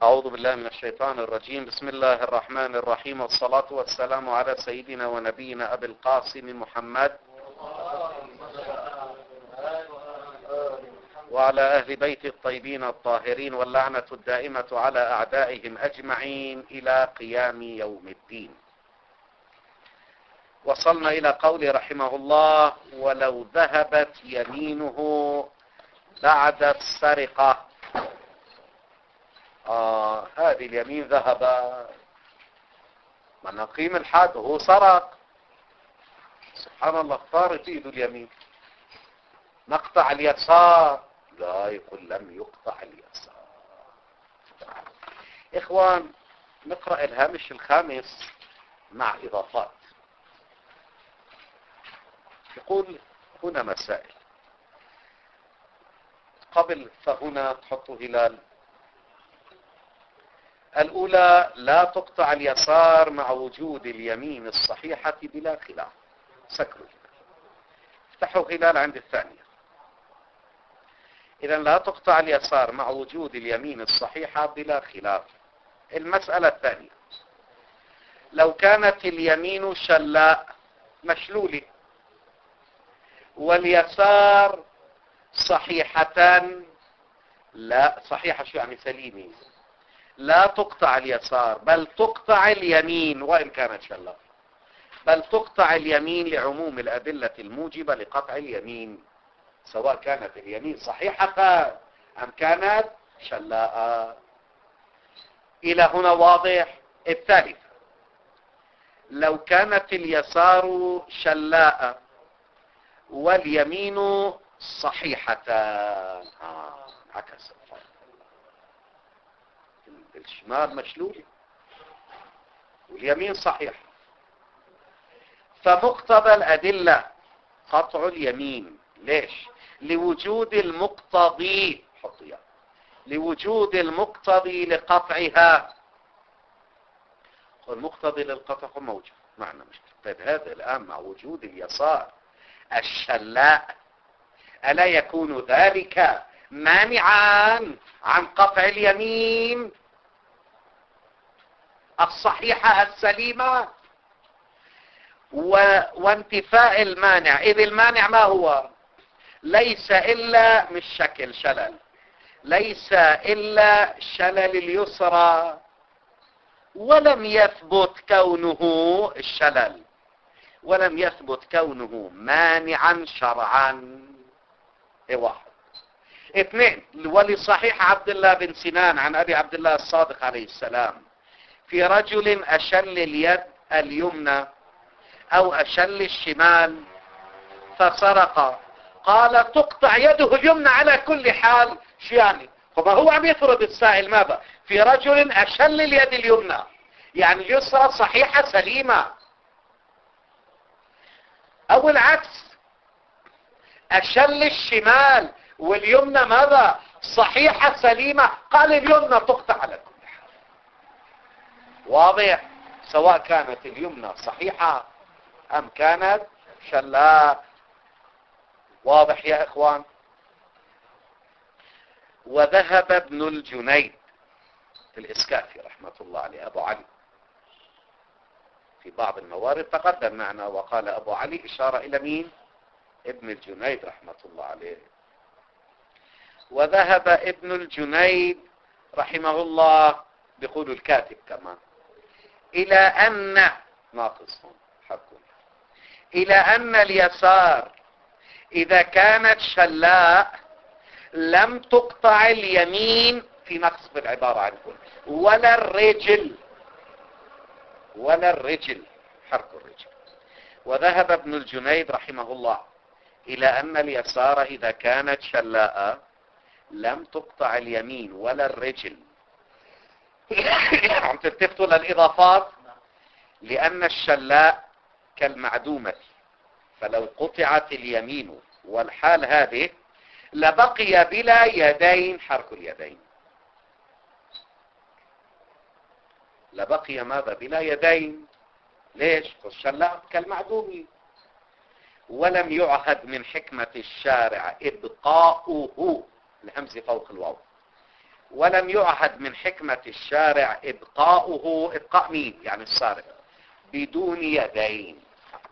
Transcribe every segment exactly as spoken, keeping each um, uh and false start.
أعوذ بالله من الشيطان الرجيم. بسم الله الرحمن الرحيم، والصلاة والسلام على سيدنا ونبينا أبي القاسم محمد وعلى أهل بيت الطيبين الطاهرين، واللعنة الدائمة على أعدائهم أجمعين إلى قيام يوم الدين. وصلنا إلى قول رحمه الله: ولو ذهبت يمينه بعد السرقة. آه هذه اليمين ذهب، ما نقيم الحد، هو سرق، سبحان الله، اختارت ايده اليمين. نقطع اليسار؟ لا، يقول لم يقطع اليسار. اخوان، نقرأ الهامش الخامس مع اضافات. يقول هنا مسائل. قبل فهنا تحطوا هلال. الأولى: لا تقطع اليسار مع وجود اليمين الصحيحة بلا خلاف. سكروا افتحوا هلال عند الثانية. إذن لا تقطع اليسار مع وجود اليمين الصحيحة بلا خلاف. المسألة الثانية: لو كانت اليمين شلاء مشلولة واليسار صحيحتان، لا صحيحة شو يعني؟ سليمة. لا تقطع اليسار، بل تقطع اليمين وإن كانت شلاء، بل تقطع اليمين لعموم الأدلة الموجبة لقطع اليمين، سواء كانت اليمين صحيحة أم كانت شلاء. إلى هنا واضح؟ الثالث: لو كانت اليسار شلاء واليمين صحيحتان. آه عكس، الشمال مشلول واليمين صحيح، فمقتضى الأدلة قطع اليمين. ليش؟ لوجود المقتضي، حطيها، لوجود المقتضي لقطعها. والمقتضي للقطع موجود، معنى مشكلة. طيب هذا الآن مع وجود اليسار الشلاء، ألا يكون ذلك مانعا عن قطع اليمين الصحيحة السليمة و... وانتفاء المانع؟ إذ المانع ما هو؟ ليس إلا مش شكل شلل، ليس إلا شلل اليسرى، ولم يثبت كونه الشلل، ولم يثبت كونه مانعا شرعا. ايه واحد. اثنين: ولصحيح عبد الله بن سنان عن أبي عبد الله الصادق عليه السلام في رجل أشل اليد اليمنى أو أشل الشمال فسرق، قال: تقطع يده اليمنى على كل حال. شو يعني؟ فما هو عم يفرض السائل ماذا؟ في رجل أشل اليد اليمنى، يعني اليسرى صحيحة سليمة، أو العكس، أشل الشمال واليمنى ماذا؟ صحيحة سليمة، قال اليمنى تقطع على كل حال. واضح؟ سواء كانت اليمنى صحيحة أم كانت شلاء. واضح يا إخوان؟ وذهب ابن الجنيد في الإسكافي رحمة الله عليه، أبو علي، في بعض الموارد تقدم معنا، وقال أبو علي إشارة إلى مين؟ ابن الجنيد رحمة الله عليه. وذهب ابن الجنيد رحمه الله، بيقول الكاتب كمان، إلى أن ناقص حكم إلى أن اليسار إذا كانت شلاء لم تقطع اليمين، في نقص بالعبارة عن كل، ولا الرجل، ولا الرجل، حرك الرجل. وذهب ابن الجنيد رحمه الله إلى أن اليسار إذا كانت شلاء لم تقطع اليمين ولا الرجل. عم تلتفتوا للإضافات؟ لأن الشلاء كالمعدومة، فلو قطعت اليمين والحال هذه لبقي بلا يدين، حرك اليدين، لبقي ماذا؟ بلا يدين. ليش؟ الشلاء كالمعدوم. ولم يعهد من حكمة الشارع إبقاؤه، الهمزة فوق الواو، ولم يعهد من حكمة الشارع إبقاؤه، إبقاء مين يعني السارق، بدون يدين.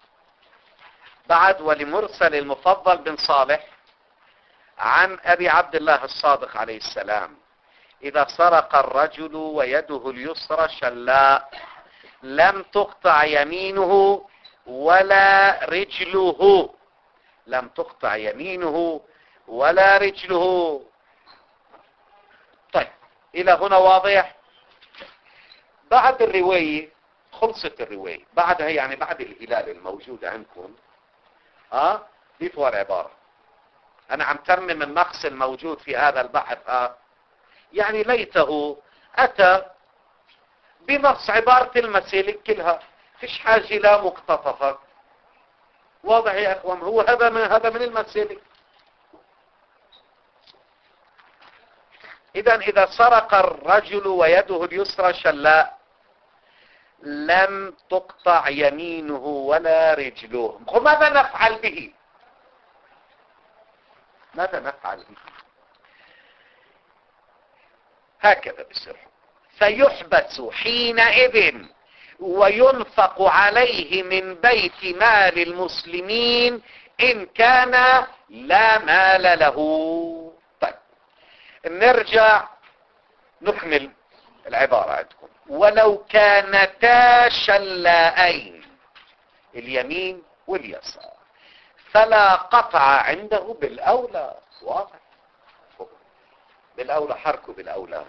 بعد ولمرسل المفضل بن صالح عن أبي عبد الله الصادق عليه السلام: إذا سرق الرجل ويده اليسرى شلاء لم تقطع يمينه ولا رجله. لم تقطع يمينه ولا رجله. طيب إلى هنا واضح؟ بعد الرواية خلصت الرواية، بعدها يعني بعد الهلال الموجود عندكم ها ضيفوا العبارة. أنا عم ترمم النقص الموجود في هذا البحث ها، يعني ليته أتى بنص عبارة المسالك كلها، فيش حاجة لا مقتطفة. واضح يا أخوان؟ هو هذا من هذا من المسالك. إذا إذا سرق الرجل ويده اليسرى شلاء لم تقطع يمينه ولا رجله. ماذا نفعل به؟ ماذا نفعل به؟ هكذا بصير: فيحبس حينئذ وينفق عليه من بيت مال المسلمين إن كان لا مال له. طيب نرجع نكمل العبارة عندكم: ولو كانتا شلاءين، اليمين واليسار، فلا قطع عنده بالأولى. واضح؟ بالأولى حركه بالأولى.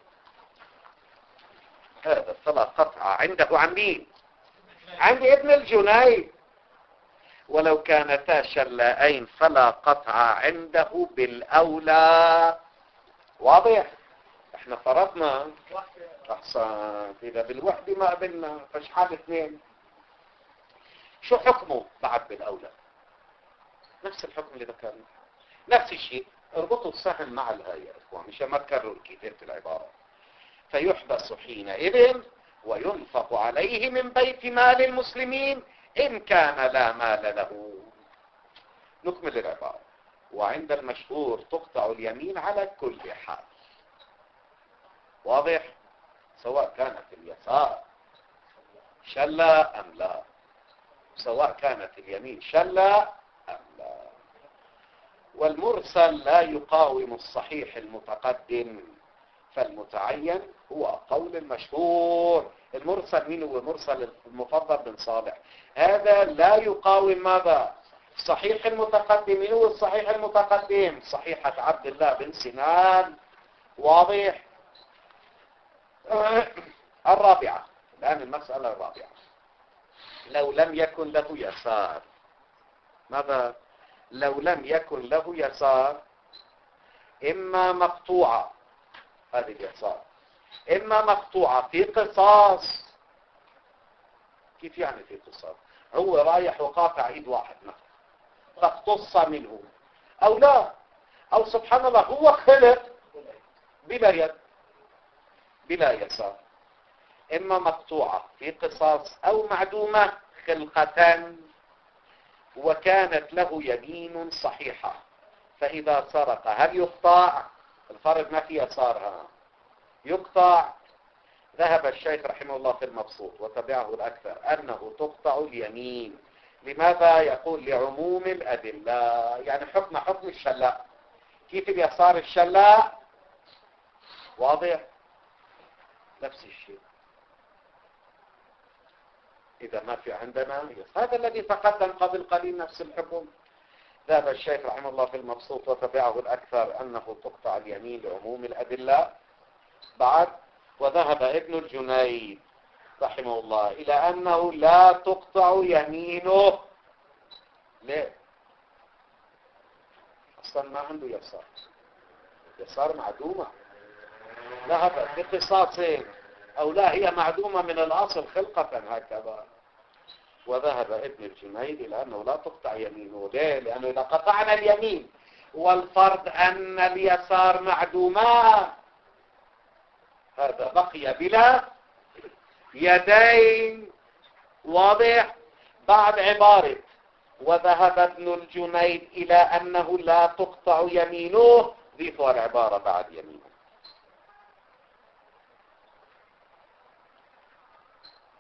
هذا فلا قطع عنده عن مين؟ عند ابن الجنيد. ولو كانتا شلاءين فلا قطع عنده بالأولى. واضح؟ احنا فرضنا احسن اذا بالوحدة ما قبلنا، فش حال اثنين؟ شو حكمه بعد بالأولى؟ نفس الحكم اللي ذكرنا، نفس الشيء. اربطوا السهم مع الهاء يا اخوان مشان ما تكرروا كتابة العبارة. فيحبس حينئذ وينفق عليه من بيت مال المسلمين إن كان لا مال له. نكمل العبارة: وعند المشهور تقطع اليمين على كل حال. واضح؟ سواء كانت اليسار شلة أم لا، سواء كانت اليمين شلة أم لا. والمرسل لا يقاوم الصحيح المتقدم، فالمتعين هو قول المشهور. المرسل مين هو؟ مرسل المفضل بن صالح. هذا لا يقاوم ماذا؟ صحيح المتقدم. مين هو الصحيح المتقدم؟ صحيحة عبد الله بن سنان. واضح؟ الرابعة الآن، المسألة الرابعة: لو لم يكن له يسار. ماذا؟ لو لم يكن له يسار، إما مقطوعة، هذه اليسار، إما مقطوعة في قصاص. كيف يعني في قصاص؟ هو رايح وقاطع ايد واحد مثلا فاقتص منه، او لا، او سبحان الله هو خلق بلا يد بلا يسار. اما مقطوعة في قصاص او معدومة خلقة، وكانت له يمين صحيحة، فاذا سرق هل يقطع؟ الفرق ما في يسارها، يقطع. ذهب الشيخ رحمه الله في المبسوط وتبعه الأكثر أنه تقطع اليمين. لماذا؟ يقول لعموم الأدلة، يعني حكم حكم الشلاء. كيف اليسار الشلاء؟ واضح؟ نفس الشيء. إذا ما في عندنا هذا الذي تقدم قبل قليل نفس الحكم. ذهب الشيخ رحمه الله في المبسوط وتبعه الأكثر أنه تقطع اليمين لعموم الأدلة. بعد وذهب ابن الجنيد رحمه الله إلى أنه لا تقطع يمينه. ليه؟ أصلا ما عنده يسار، يسار معدومة، ذهب بقصاص أو لا هي معدومة من الأصل خلقة هكذا. وذهب ابن الجنيد إلى أنه لا تقطع يمينه. ليه؟ لأنه إذا قطعنا اليمين والفرض أن اليسار معدوما، هذا بقي بلا يدين. واضح؟ بعد عبارة وذهب ابن الجنيد إلى أنه لا تقطع يمينه، ضيفوا العبارة بعد يمينه.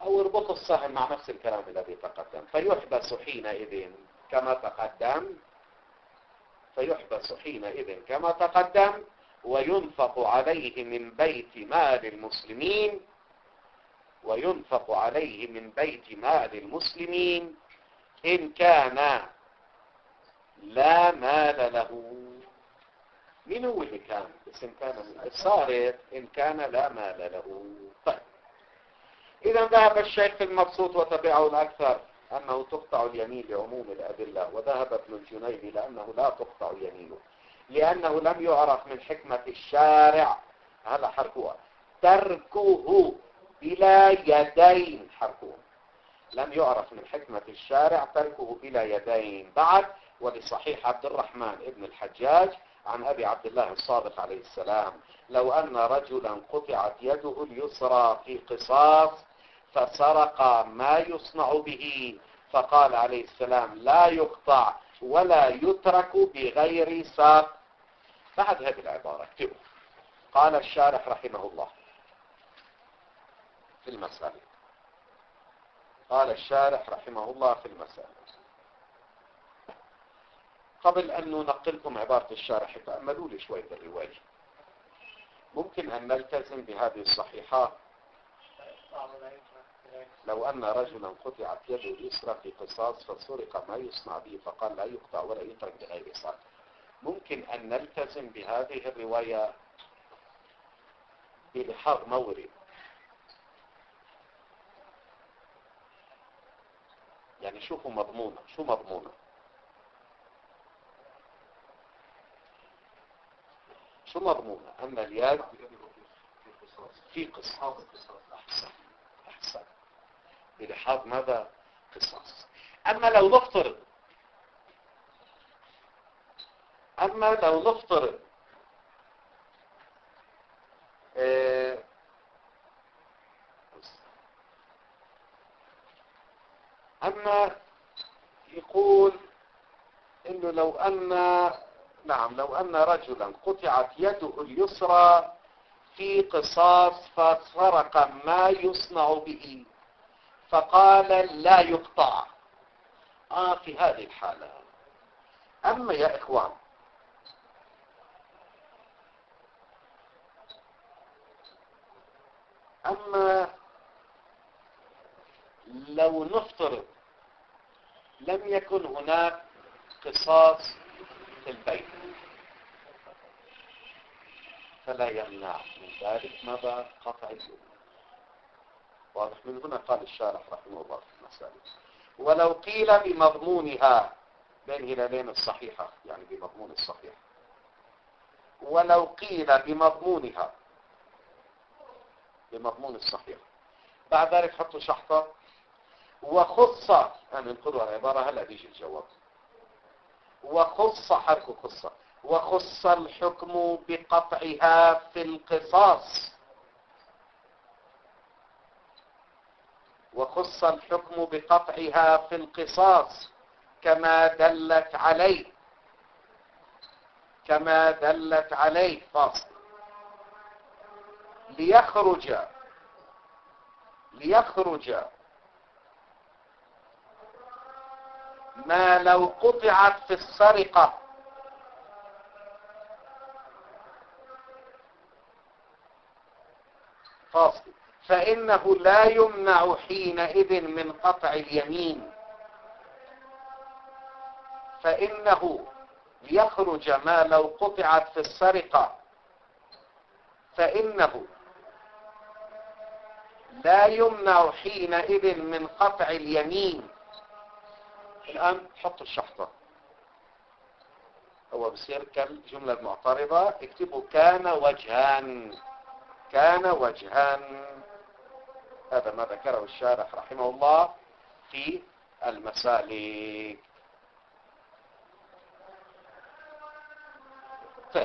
أو اربط السهم مع نفس الكلام الذي تقدم. فيحبس حينئذ كما تقدم فيحبس حينئذ كما تقدم وينفق عليه من بيت مال المسلمين وينفق عليه من بيت مال المسلمين إن كان لا مال له. مين هو اللي كان؟ بس إن كان صارت إن كان لا مال له. طيب إذا ذهب الشيخ المبسوط وتبعه الأكثر أنه تقطع اليمين لعموم الأدلة، وذهب ابن الجنيد لأنه لا تقطع يمينه لأنه لم يعرف من حكمة الشارع، هذا حركوها، تركه بلا يدين. حركوه لم يعرف من حكمة الشارع تركه بلا يدين. بعد ولصحيح عبد الرحمن ابن الحجاج عن أبي عبد الله الصادق عليه السلام لو أن رجلا قطعت يده اليسرى في قصاص فسرق ما يصنع به، فقال عليه السلام لا يقطع ولا يترك بغير ساق. بعد هذه العبارة اكتبوا قال الشارح رحمه الله في المسألة قال الشارح رحمه الله في المسألة. قبل أن ننقلكم عبارة الشارح تأملوا لي شوية الرواية. ممكن أن نلتزم بهذه الصحيحة. لو أن رجلا قطعت يده اليسرى في قصاص فسرق ما يصنع به فقال لا يقطع ولا يترك بغير ساق. ممكن أن نلتزم بهذه الرواية بلحاظ مورد. يعني شوفوا مضمونة شو مضمونة شو مضمونة أن اليد في قصاص. أحسن أحسن بلحاظ ماذا؟ قصاص. أما لو نفترض أما لو نفترض اه أما يقول إنه لو أن نعم لو أن رجلا قطعت يده اليسرى في قصاص فسرق ما يصنع به فقال لا يقطع. آه في هذه الحالة. أما يا إخوان أما لو نفترض لم يكن هناك قصاص في البيت فلا يمنع من ذلك ماذا؟ قطع اليد. واضح؟ من هنا قال الشارح رحمه الله في المسائل ولو قيل بمضمونها بين هلالين الصحيحة يعني بمضمون الصحيح ولو قيل بمضمونها بمضمون الصحيح بعد ذلك حطوا شحطة وخص يعني انقلوا العبارة هلا بيجي الجواب وخص حرك خصة وخص الحكم بقطعها في القصاص وخص الحكم بقطعها في القصاص كما دلت عليه كما دلت عليه فاصل ليخرج ليخرج ما لو قطعت في السرقة فاصل فإنه لا يمنع حينئذ من قطع اليمين فإنه ليخرج ما لو قطعت في السرقة فإنه لا يمنع حينئذ من قطع اليمين. الآن حطوا الشحطة هو بصير كالجملة المعترضة اكتبوا كان وجهان كان وجهان. هذا ما ذكره الشارح رحمه الله في المسالك. طيب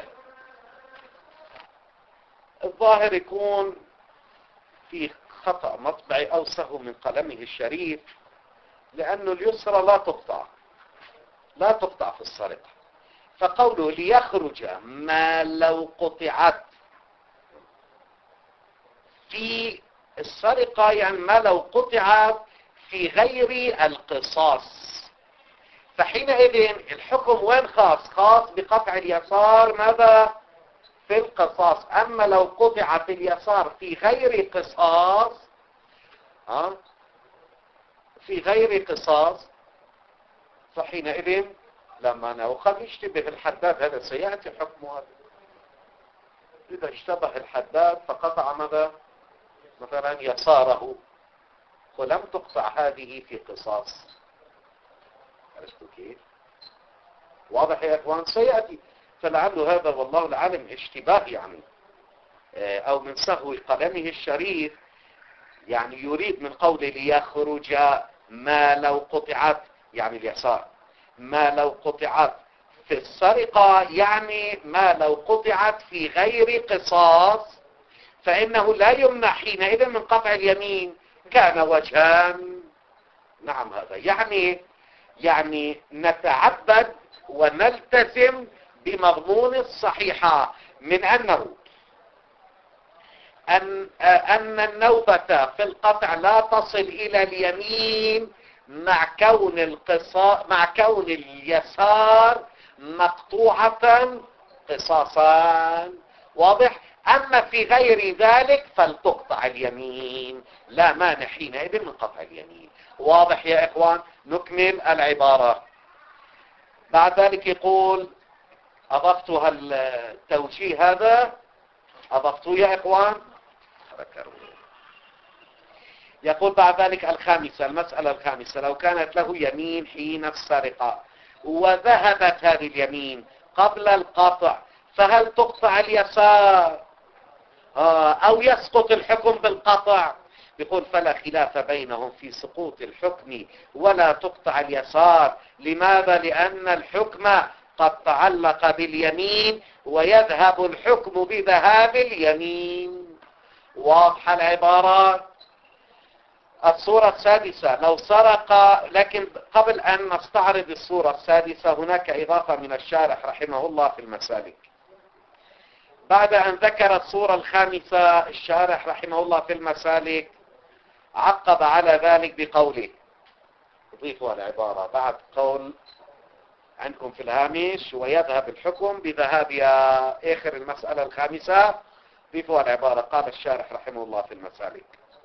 الظاهر يكون في خطأ مطبعي أو سهو من قلمه الشريف لأنه اليسرى لا تقطع لا تقطع في السرقة فقوله ليخرج ما لو قطعت في السرقة يعني ما لو قطعت في غير القصاص، فحينئذ الحكم وين خاص؟ خاص بقطع اليسار ماذا؟ في القصاص. أما لو قطع في اليسار في غير قصاص، ها في غير قصاص، فحينئذ لما أنا وقد يشتبه الحداد، هذا سيأتي حكمه هذا. إذا اشتبه الحداد فقطع ماذا؟ مثلا يساره، ولم تقطع هذه في قصاص. عرفتوا كيف؟ واضح يا اخوان؟ سيأتي. فلعل هذا والله العالم اشتباه يعني، او من سهو قلمه الشريف، يعني يريد من قوله ليخرج ما لو قطعت، يعني اليسار، ما لو قطعت في السرقة، يعني ما لو قطعت في غير قصاص فإنه لا يمنع حينئذ من قطع اليمين. كان وجهان. نعم، هذا يعني يعني نتعبد ونلتزم بمضمون الصحيحة من أنه أن, أن النوبة في القطع لا تصل إلى اليمين مع كون القصاص مع كون اليسار مقطوعة قصاصا. واضح؟ أما في غير ذلك فلتقطع اليمين، لا مانع حينئذ من قطع اليمين. واضح يا إخوان؟ نكمل العبارة. بعد ذلك يقول، أضفتها التوجيه هذا، أضفتوا يا إخوان؟ يقول بعد ذلك الخامسة، المسألة الخامسة: لو كانت له يمين حين السرقة وذهبت هذه اليمين قبل القطع، فهل تقطع اليسار أو يسقط الحكم بالقطع؟ يقول فلا خلاف بينهم في سقوط الحكم ولا تقطع اليسار. لماذا؟ لأن الحكم قد تعلق باليمين ويذهب الحكم بذهاب اليمين. واضحة العبارة؟ الصورة السادسة: لو سرق، لكن قبل أن نستعرض الصورة السادسة هناك إضافة من الشارح رحمه الله في المسالك. بعد أن ذكر الصورة الخامسة الشارح رحمه الله في المسالك عقب على ذلك بقوله، اضيفوا العبارة بعد قول عندكم في الهامش ويذهب الحكم بذهاب آخر المسألة الخامسة، ضيفوا العبارة. قال الشارح رحمه الله في المسالك: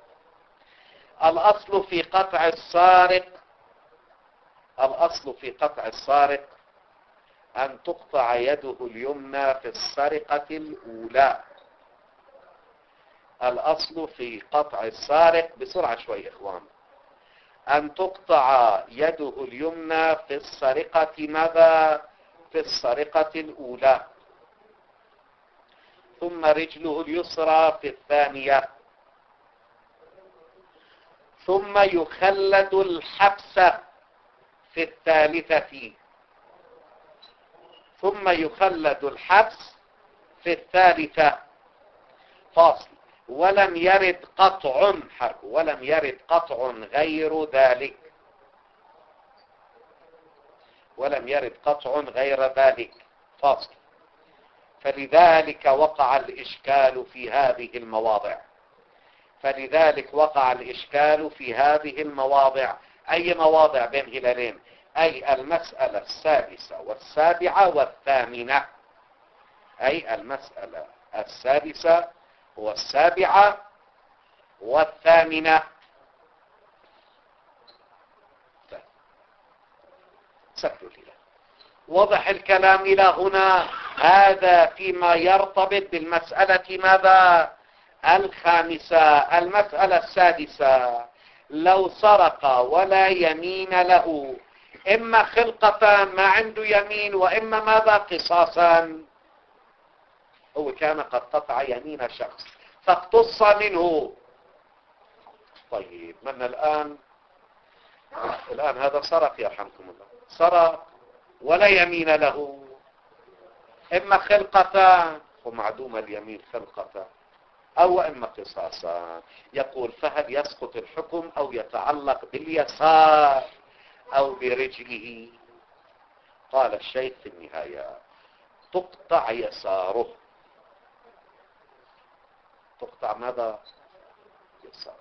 الأصل في قطع السارق الأصل في قطع السارق أن تقطع يده اليمنى في السرقة الأولى. الأصل في قطع السارق، بسرعة شوي إخوان، أن تقطع يده اليمنى في السرقة ماذا؟ في السرقة الأولى، ثم رجله اليسرى في الثانية، ثم يخلد الحبس في الثالثة، ثم يخلد الحبس في الثالثة. فاصل: ولم يرد قطع حرف ولم يرد قطع غير ذلك ولم يرد قطع غير ذلك. فاصل: فلذلك وقع الإشكال في هذه المواضع فلذلك وقع الإشكال في هذه المواضع. أي مواضع بين هلالين؟ أي المسألة السادسة والسابعة والثامنة. أي المسألة السادسة والسابعة والثامنة. سكتوا لله. وضح الكلام إلى هنا. هذا فيما يرتبط بالمسألة ماذا؟ الخامسة. المسألة السادسة: لو سرق ولا يمين له، إما خلقة ما عنده يمين، وإما ماذا؟ قصاصا. هو كان قد قطع يمين شخص فاقتص منه. طيب من الآن الآن هذا سرق يرحمكم الله، سرق ولا يمين له، إما خلقة ومعدوم اليمين خلقة، أو إما قصاصا. يقول فهل يسقط الحكم أو يتعلق باليسار أو برجله؟ قال الشيخ في النهاية: تقطع يساره. تقطع ماذا؟ اليسار.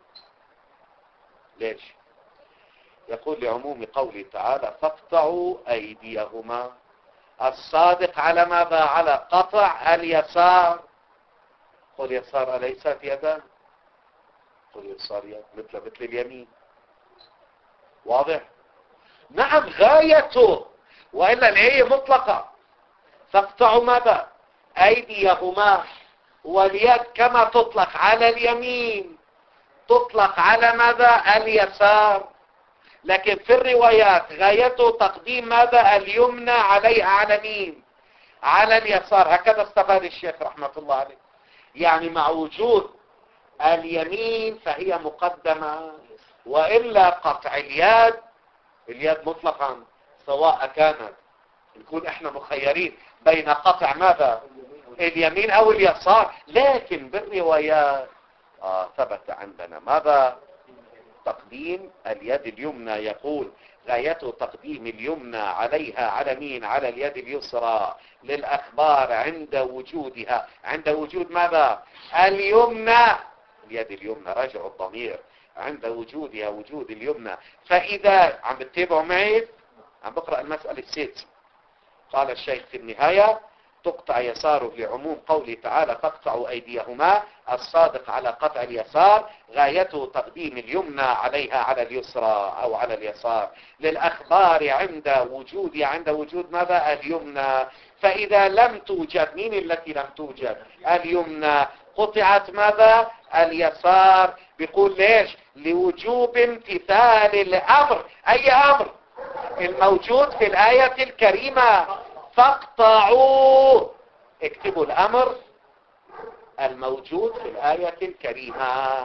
ليش؟ يقول لعموم قوله تعالى فاقطعوا أيديهما. الصادق على ماذا؟ على قطع اليسار. قل يسار أليست يدا؟ قل يسار يد مثل مثل اليمين. واضح؟ نعم غايته، وإلا الآية مطلقة. فاقطعوا ماذا؟ أيديهما. واليد كما تطلق على اليمين تطلق على ماذا؟ اليسار. لكن في الروايات غايته تقديم ماذا؟ اليمنى عليها على مين؟ على اليسار. هكذا استفاد الشيخ رحمة الله عليه. يعني مع وجود اليمين فهي مقدمة، وإلا قطع اليد اليد مطلقا سواء كانت نكون احنا مخيرين بين قطع ماذا؟ اليمين او اليسار. لكن بالروايات آه ثبت عندنا ماذا؟ تقديم اليد اليمنى. يقول غايته تقديم اليمنى عليها على مين؟ على اليد اليسرى للأخبار عند وجودها. عند وجود ماذا؟ اليمنى. اليد اليمنى رجع الضمير عند وجودها وجود اليمنى. فإذا عم بتتابعوا معي عم بقرأ المسألة السادسة. قال الشيخ في النهاية تقطع يساره لعموم قوله تعالى فاقطعوا أيديهما. الصادق على قطع اليسار غايته تقديم اليمنى عليها على اليسرى أو على اليسار للأخبار عند وجود عند وجود ماذا؟ اليمنى. فإذا لم توجد مين التي لم توجد؟ اليمنى. قطعت ماذا؟ اليسار. بيقول ليش؟ لوجوب امتثال الأمر. أي أمر؟ الموجود في الآية الكريمة فاقطعوا. اكتبوا الأمر الموجود في الآية الكريمة.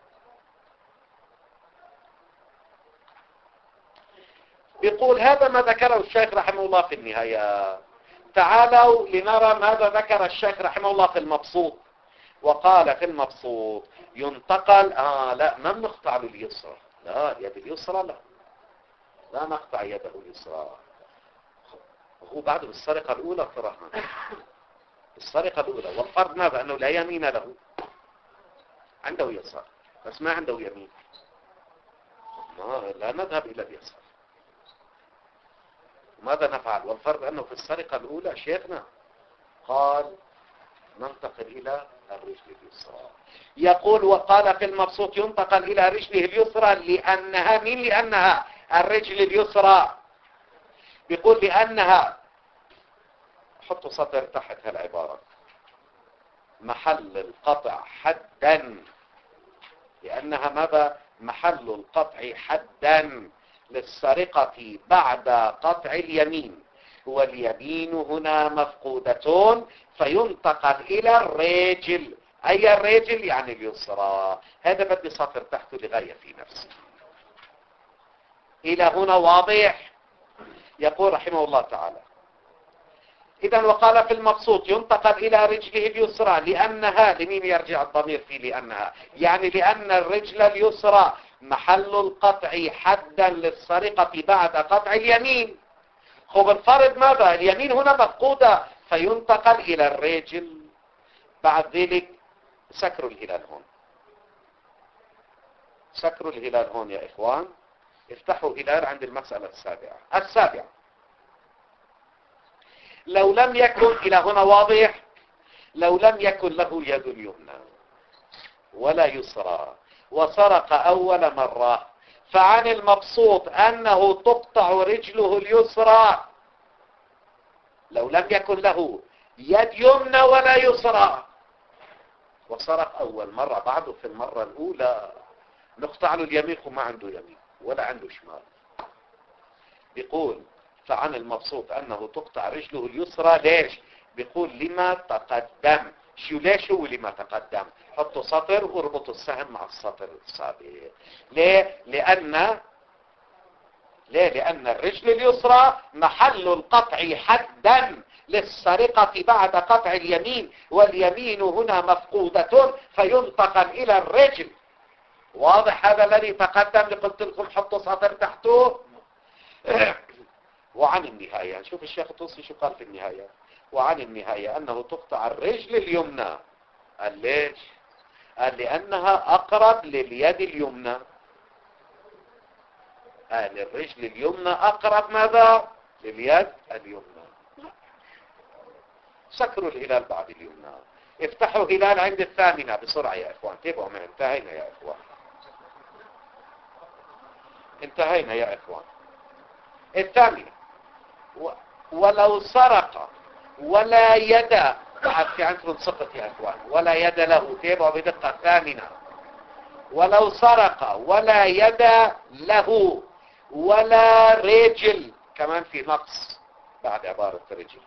يقول هذا ما ذكره الشيخ رحمه الله في النهاية. تعالوا لنرى ماذا ذكر الشيخ رحمه الله في المبسوط. وقال في المبسوط ينتقل آه لا ما بنقطع له اليسرى. لا اليد اليسرى لا لا نقطع يده اليسرى. هو بعد بالسرقة الأولى فرحنا السرقة الأولى. والفرض ماذا؟ أنه لا يمين له. عنده يسار بس ما عنده يمين. ما لا نذهب إلى اليسار. ماذا نفعل؟ والفرض أنه في السرقة الأولى شيخنا قال ننتقل إلى الرجل اليسرى. يقول وقال في المبسوط ينتقل إلى رجله اليسرى لأنها من لأنها الرجل اليسرى. بيقول لأنها حطوا سطر تحت هالعبارة محل القطع حدا. لأنها ماذا؟ محل القطع حدا للسرقة بعد قطع اليمين. واليمين هنا مفقودة فينتقل إلى الرجل. أي الرجل؟ يعني اليسرى. هذا بدي سطر تحته لغاية في نفسي. إلى هنا واضح؟ يقول رحمه الله تعالى إذن وقال في المبسوط ينتقل إلى رجله اليسرى لأنها لمين يرجع الضمير في لأنها؟ يعني لأن الرجل اليسرى محل القطع حدا للسرقة بعد قطع اليمين. خب الفرض ماذا؟ اليمين هنا مفقودة فينتقل إلى الرجل. بعد ذلك سكروا الهلال هون. سكروا الهلال هون يا إخوان. افتحوا هلال عند المسألة السابعة. السابعة لو لم يكن إلى هنا واضح. لو لم يكن له يد يمنى ولا يسرى وسرق أول مرة فعن المبسوط أنه تقطع رجله اليسرى. لو لم يكن له يد يمنى ولا يسرى وسرق أول مرة بعده في المرة الأولى نقطع له اليمين وما عنده يمين ولا عنده شمال. بيقول فعن المبسوط أنه تقطع رجله اليسرى. ليش؟ بيقول لما تقدم. شو ليش هو لما تقدم؟ حطوا سطر واربطوا السهم مع السطر السابق. ليه؟ لأن ليه؟ لأن الرجل اليسرى محل القطع حدا للسرقة بعد قطع اليمين. واليمين هنا مفقودة فينتقل إلى الرجل. واضح هذا الذي تقدم اللي قلت لكم حطوا سطر تحته. وعن النهاية شوف الشيخ الطوسي شو قال في النهاية. وعن النهاية أنه تقطع الرجل اليمنى. قال ليش؟ قال لأنها أقرب لليد اليمنى. قال الرجل اليمنى أقرب ماذا؟ لليد اليمنى. سكروا الهلال بعد اليمنى. افتحوا هلال عند الثامنة بسرعة يا إخوان. تابعوا معي. انتهينا يا إخوان. انتهينا يا إخوان. الثامنة و... ولو سرق ولا يد، بعد في عندكم سقط يا إخوان، ولا يد له. تابعوا بدقة. الثامنة ولو سرق ولا يد له ولا رجل، كمان في نقص بعد عبارة رجل،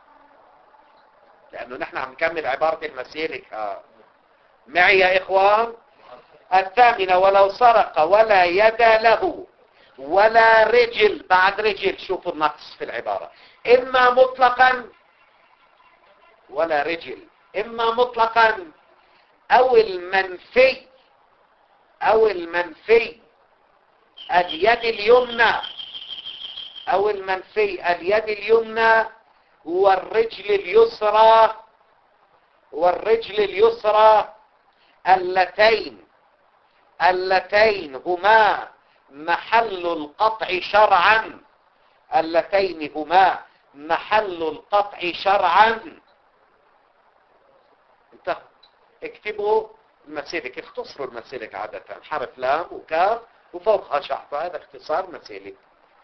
لأنه نحن عم نكمل عبارة المسيلك. ها. معي يا إخوان. الثامنة ولو سرق ولا يد له ولا رجل، بعد رجل شوفوا النقص في العبارة، إما مطلقا ولا رجل، إما مطلقا أو المنفي أو المنفي اليد اليمنى، أو المنفي اليد اليمنى والرجل اليسرى، والرجل اليسرى اللتين اللتين هما محل القطع شرعا، اللتين هما محل القطع شرعا. انتهى. اكتبوا المسيلك، اختصروا المسيلك عادة، حرف لام وكاف وفوقها شحطة، هذا اختصار مسيلك.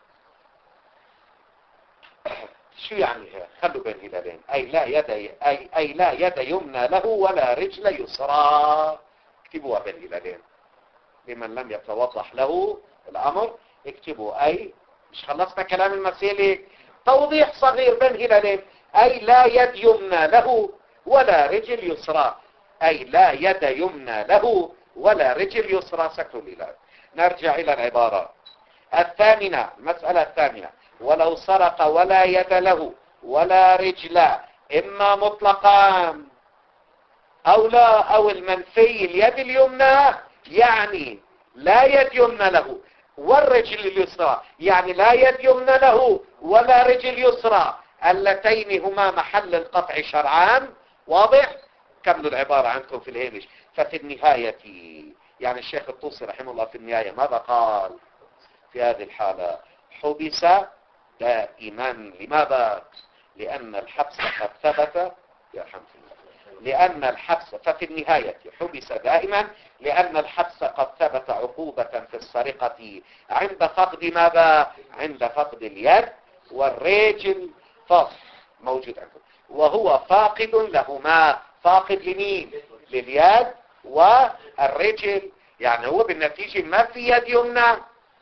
شو يعني هذا؟ خلوا بين هلالين. أي لا يد أي أي لا يد يمنى له ولا رجل يسرى. اكتبوها بين هلالين لمن لم يتوضح له الأمر. اكتبوا أي، مش خلصنا كلام المسيلك، توضيح صغير بين هلالين. أي لا يد يمنى له ولا رجل يسرى، أي لا يد يمنى له ولا رجل يسرى. سكتوا الهلال. نرجع إلى العبارة الثامنة. المسألة الثامنة ولو سرق ولا يد له ولا رجل، إما مطلقا أو لا أو المنفي اليد اليمنى، يعني لا يد يمنى له والرجل اليسرى، يعني لا يد يمنى له ولا رجل يسرى، اللتين هما محل القطع شرعان. واضح؟ كملوا العبارة عندكم في الهامش. ففي النهاية، يعني الشيخ الطوسي رحمه الله في النهاية ماذا قال في هذه الحالة؟ حبس دائما. لماذا؟ لأن الحبس قد ثبت، يرحمك الله، لأن الحبس، ففي النهاية حبس دائما لأن الحبس قد ثبت عقوبة في السرقة عند فقد ماذا؟ عند فقد اليد والرجل. فصل موجود عندكم، وهو فاقد لهما. فاقد لمين؟ لليد والرجل، يعني هو بالنتيجة ما في يد يمنى،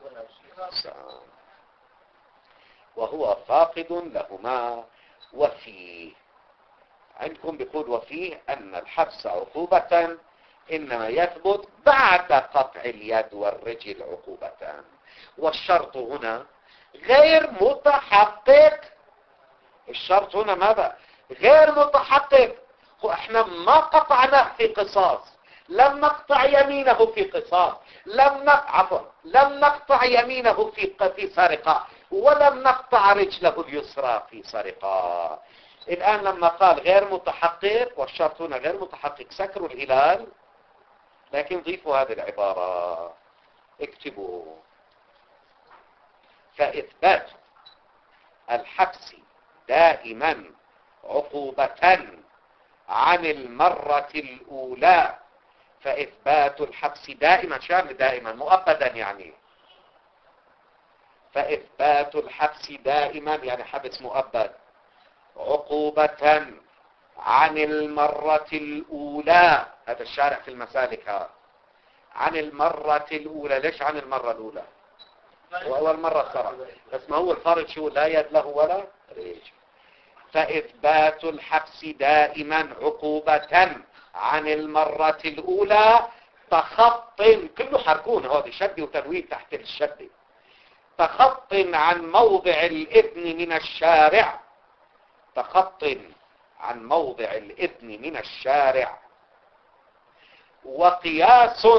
وهو فاقد لهما. وفيه عندكم بيقول وفيه أن الحبس عقوبة إنما يثبت بعد قطع اليد والرجل عقوبة، والشرط هنا غير متحقق. الشرط هنا ماذا؟ غير متحقق. احنا ما قطعناه في قصاص، لم نقطع يمينه في قصاص، لم نقطع لم نقطع يمينه في في سرقة، ولم نقطع رجله اليسرى في سرقة. الآن لما قال غير متحقق والشرط هنا غير متحقق، سكروا الهلال، لكن ضيفوا هذه العبارة. اكتبوا فإثبات الحبس دائما عقوبة عن المرة الأولى. فإثبات الحبس دائما، شامل دائما مؤبدا، يعني فإثبات الحبس دائما يعني حبس مؤبد عقوبة عن المرة الأولى. هذا الشارع في المسالك. ها. عن المرة الأولى. ليش عن المرة الأولى؟ وأول مرة سرق، بس ما هو الفرق شو؟ لا يد له ولا رجل. فإثبات الحبس دائما عقوبة عن المرة الأولى تخط، كله حركون هذا شد وتنوين تحت الشد، تخط عن موضع الإذن من الشارع، تخط عن موضع الإذن من الشارع، وقياس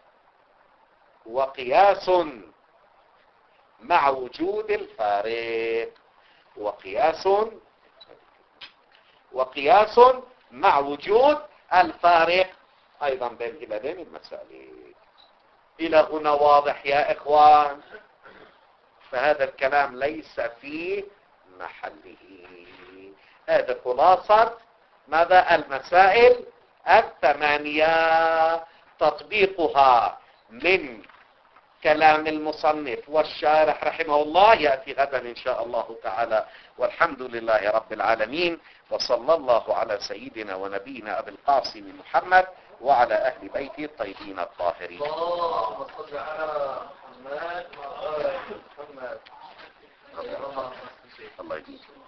وقياس مع وجود الفارق، وقياس وقياس مع وجود الفارق. ايضا بين هذين المسالك. الى هنا واضح يا اخوان؟ فهذا الكلام ليس في محله. هذا خلاصة ماذا؟ المسائل الثمانية، تطبيقها من كلام المصنف والشارح رحمه الله يأتي غدا إن شاء الله تعالى. والحمد لله رب العالمين، وصلى الله على سيدنا ونبينا أبي القاسم محمد وعلى أهل بيته الطيبين الطاهرين. اللهم صل على محمد وعلى آل محمد. الله يجزيك.